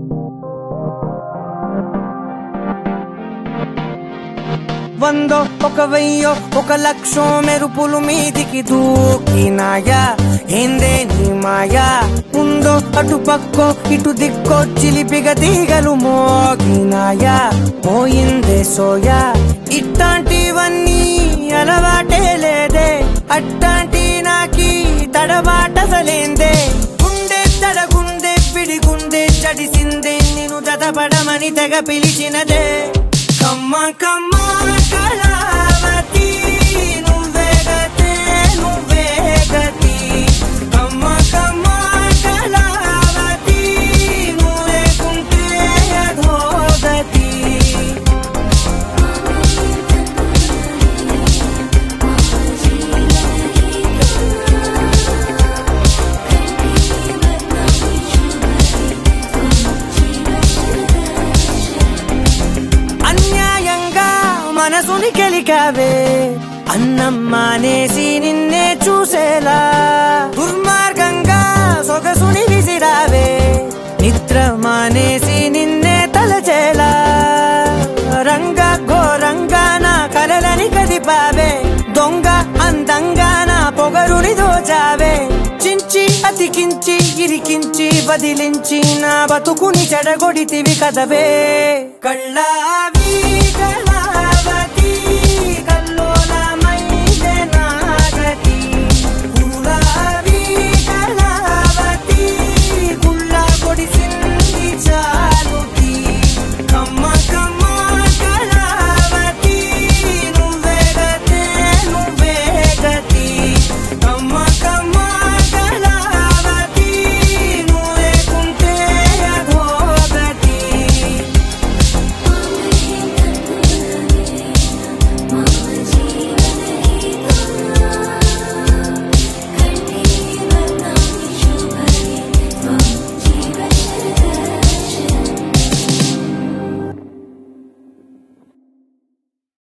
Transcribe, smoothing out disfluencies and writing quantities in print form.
వందో ఒక వెయ్యో ఒక లక్షో మెరుపులు మీదికి దూకినాయా ఏందే నీ మాయా ఉందో అటు పక్కో ఇటు దిక్కో చిలిపిగ తీగలు మోగినాయా పోయిందే సోయా ఇట్లాంటివన్నీ అలవాటే లేదే అట్లాంటి నాకి తడబాటసలేందే గుండె తడగుందే పిడిగుండే చడిసిందే నిన్ను దదపడమని తెగ పిలిచినదే కమ్మ కమ్మ కళావతి నువ్వే గతే నువ్వే గతి కమ్మ కమ్మ కళావతి నువ్వే కుంటే అధోగతి మనసుని కెలికావే అన్నం మానేసి నిన్నే చూసేలా దుర్మార్గంగా సొగసుని విసిరావే నిద్ర మానేసి నిన్నే తలచేలా రంగా ఘోరంగా నా కలలని కదిపావే దొంగ అందంగా నా పొగరుని దోచావే చించి అతికించి ఇరికించి వదిలించి నా బతుకుని చెడగొడితివి కదవే కళ్ళావి